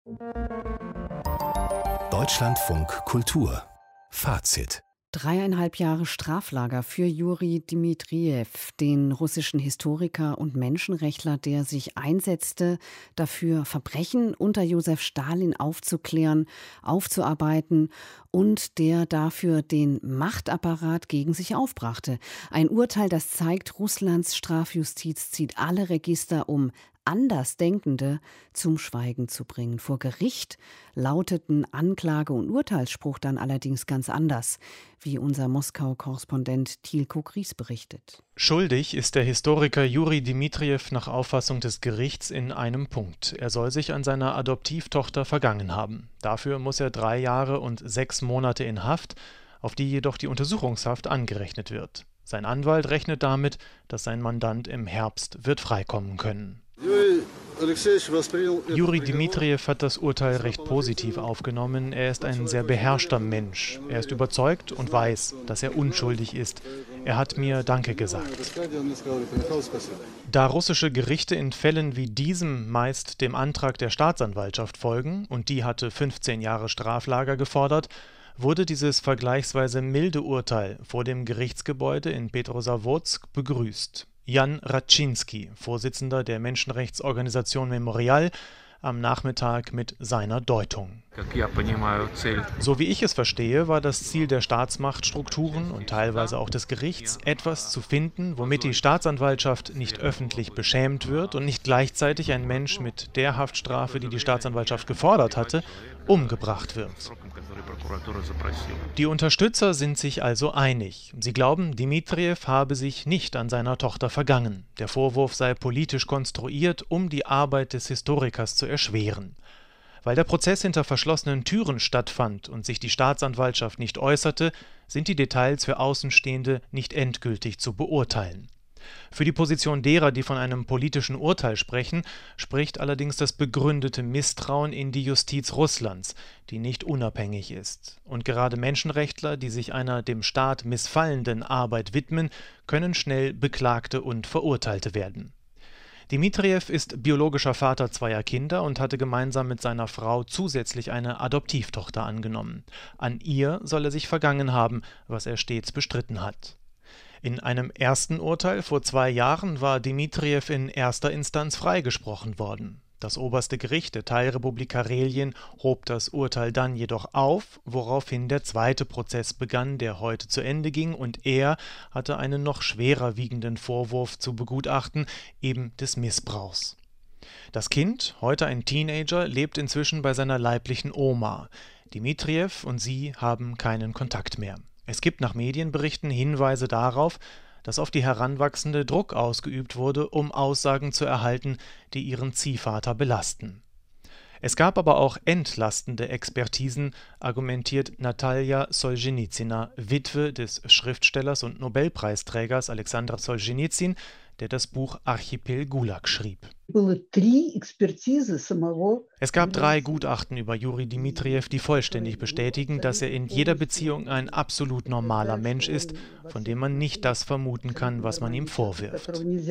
Deutschlandfunk Kultur Fazit 3,5 Jahre Straflager für Juri Dmitrijew, den russischen Historiker und Menschenrechtler, der sich einsetzte, dafür Verbrechen unter Josef Stalin aufzuklären, aufzuarbeiten und der dafür den Machtapparat gegen sich aufbrachte. Ein Urteil, das zeigt, Russlands Strafjustiz zieht alle Register, um Andersdenkende zum Schweigen zu bringen. Vor Gericht lauteten Anklage und Urteilsspruch dann allerdings ganz anders, wie unser Moskau-Korrespondent Tilko Gries berichtet. Schuldig ist der Historiker Juri Dmitrijew nach Auffassung des Gerichts in einem Punkt. Er soll sich an seiner Adoptivtochter vergangen haben. Dafür muss er 3 Jahre und 6 Monate in Haft, auf die jedoch die Untersuchungshaft angerechnet wird. Sein Anwalt rechnet damit, dass sein Mandant im Herbst wird freikommen können. Juri Dmitrijew hat das Urteil recht positiv aufgenommen. Er ist ein sehr beherrschter Mensch. Er ist überzeugt und weiß, dass er unschuldig ist. Er hat mir Danke gesagt. Da russische Gerichte in Fällen wie diesem meist dem Antrag der Staatsanwaltschaft folgen, und die hatte 15 Jahre Straflager gefordert, wurde dieses vergleichsweise milde Urteil vor dem Gerichtsgebäude in Petrozavodsk begrüßt. Jan Raczynski, Vorsitzender der Menschenrechtsorganisation Memorial, am Nachmittag mit seiner Deutung. So wie ich es verstehe, war das Ziel der Staatsmachtstrukturen und teilweise auch des Gerichts, etwas zu finden, womit die Staatsanwaltschaft nicht öffentlich beschämt wird und nicht gleichzeitig ein Mensch mit der Haftstrafe, die die Staatsanwaltschaft gefordert hatte, umgebracht wird. Die Unterstützer sind sich also einig. Sie glauben, Dmitrijew habe sich nicht an seiner Tochter vergangen. Der Vorwurf sei politisch konstruiert, um die Arbeit des Historikers zu erschweren. Weil der Prozess hinter verschlossenen Türen stattfand und sich die Staatsanwaltschaft nicht äußerte, sind die Details für Außenstehende nicht endgültig zu beurteilen. Für die Position derer, die von einem politischen Urteil sprechen, spricht allerdings das begründete Misstrauen in die Justiz Russlands, die nicht unabhängig ist. Und gerade Menschenrechtler, die sich einer dem Staat missfallenden Arbeit widmen, können schnell Beklagte und Verurteilte werden. Dmitrijew ist biologischer Vater 2 Kinder und hatte gemeinsam mit seiner Frau zusätzlich eine Adoptivtochter angenommen. An ihr soll er sich vergangen haben, was er stets bestritten hat. In einem ersten Urteil vor 2 Jahren war Dmitrijew in erster Instanz freigesprochen worden. Das oberste Gericht der Teilrepublik Karelien hob das Urteil dann jedoch auf, woraufhin der zweite Prozess begann, der heute zu Ende ging, und er hatte einen noch schwerer wiegenden Vorwurf zu begutachten, eben des Missbrauchs. Das Kind, heute ein Teenager, lebt inzwischen bei seiner leiblichen Oma. Dmitrijew und sie haben keinen Kontakt mehr. Es gibt nach Medienberichten Hinweise darauf, dass auf die Heranwachsende Druck ausgeübt wurde, um Aussagen zu erhalten, die ihren Ziehvater belasten. Es gab aber auch entlastende Expertisen, argumentiert Natalja Solschenizyn, Witwe des Schriftstellers und Nobelpreisträgers Alexander Solschenizyn, der das Buch Archipel Gulag schrieb. Es gab 3 Gutachten über Juri Dmitrijew, die vollständig bestätigen, dass er in jeder Beziehung ein absolut normaler Mensch ist, von dem man nicht das vermuten kann, was man ihm vorwirft.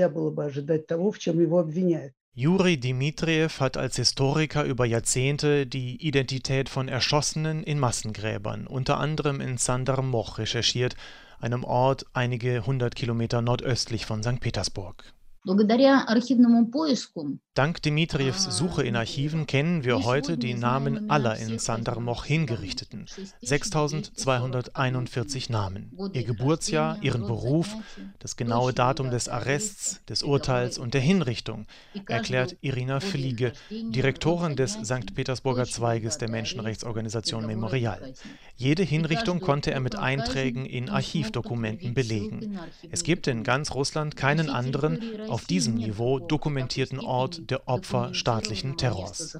Juri Dmitrijew hat als Historiker über Jahrzehnte die Identität von Erschossenen in Massengräbern, unter anderem in Sandarmoch, recherchiert, einem Ort einige 100 Kilometer nordöstlich von St. Petersburg. Dank Dmitrijews Suche in Archiven kennen wir heute die Namen aller in Sandarmoch Hingerichteten. 6.241 Namen. Ihr Geburtsjahr, ihren Beruf, das genaue Datum des Arrests, des Urteils und der Hinrichtung, erklärt Irina Fliege, Direktorin des St. Petersburger Zweiges der Menschenrechtsorganisation Memorial. Jede Hinrichtung konnte er mit Einträgen in Archivdokumenten belegen. Es gibt in ganz Russland keinen anderen, auf diesem Niveau dokumentierten Ort der Opfer staatlichen Terrors.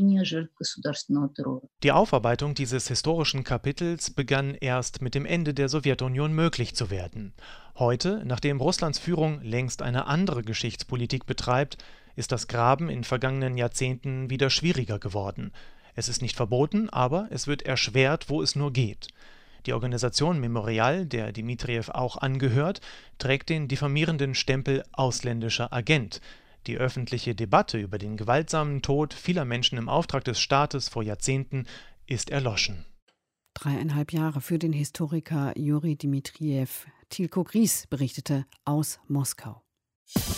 Die Aufarbeitung dieses historischen Kapitels begann erst mit dem Ende der Sowjetunion möglich zu werden. Heute, nachdem Russlands Führung längst eine andere Geschichtspolitik betreibt, ist das Graben in vergangenen Jahrzehnten wieder schwieriger geworden. Es ist nicht verboten, aber es wird erschwert, wo es nur geht. Die Organisation Memorial, der Dmitrijew auch angehört, trägt den diffamierenden Stempel ausländischer Agent. Die öffentliche Debatte über den gewaltsamen Tod vieler Menschen im Auftrag des Staates vor Jahrzehnten ist erloschen. 3,5 Jahre für den Historiker Juri Dmitrijew. Tilko Gries berichtete aus Moskau.